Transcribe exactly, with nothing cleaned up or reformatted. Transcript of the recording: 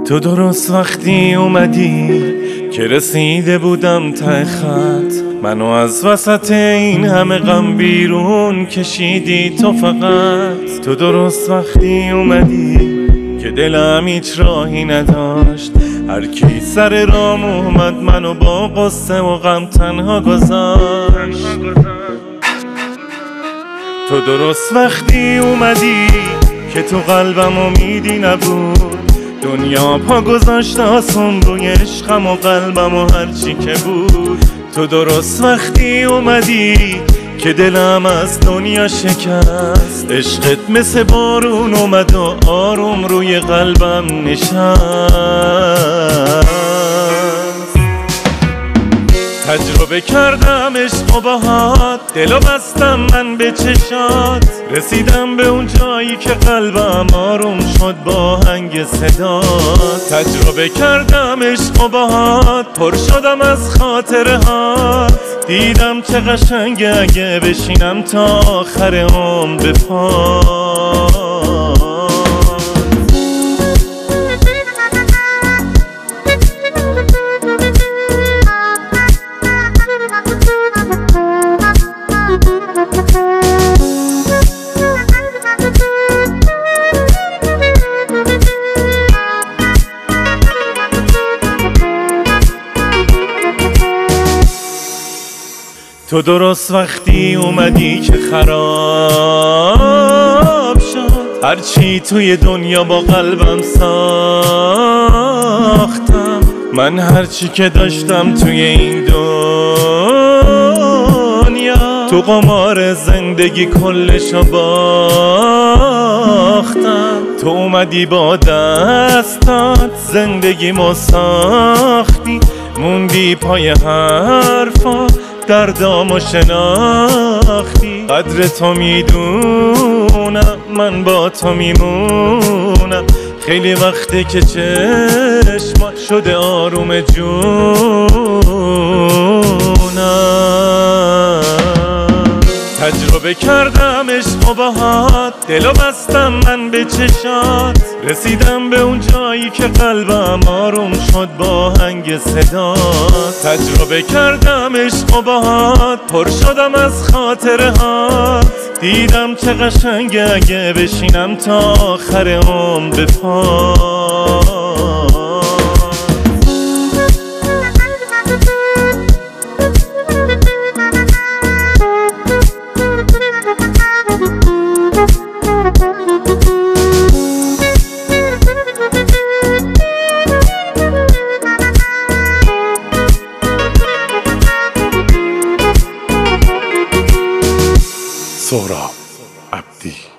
تو درست وقتی اومدی که رسیده بودم ته خط، منو از وسط این همه غم بیرون کشیدی تو فقط. تو درست وقتی اومدی که دلم هیچ راهی نداشت، هر کی سر رام اومد منو با قصه و غم تنها گذاشت. تو درست وقتی اومدی که تو قلبم امیدی نبود، دنیا پا گذاشت آسون روی عشقم و قلبم و هرچی که بود. تو درست وقتی اومدی که دلم از دنیا شکست، عشقت مثل بارون اومد و آروم روی قلبم نشست. تجربه کردم عشق و باهات، دلو بستم من به چشات، رسیدم به اون جایی که قلبم آروم شد با آهنگ صدات. تجربه کردم عشق و باهات، پر شدم از خاطره هات، دیدم چه قشنگه اگه بشینم تا آخر عمر به پات. تو درست وقتی اومدی که خراب شد هرچی توی دنیا با قلبم ساختم، من هرچی که داشتم توی این دنیا تو قمار زندگی کلشو باختم. تو اومدی با دستات زندگیمو ساختی، موندی پای حرفا دردامو شناختی. قدر تو میدونم من با تو میمونم، خیلی وقته که چشمات شده آروم جونم. تجربه کردم عشق و باهات، دلو بستم من به چشات، رسیدم به اون جایی که قلبم آروم شد با آهنگ صدات. تجربه کردم عشق و باهات، پر شدم از خاطره هات، دیدم چه قشنگه اگه بشینم تا آخر عمر به پات. سهراب عبدی.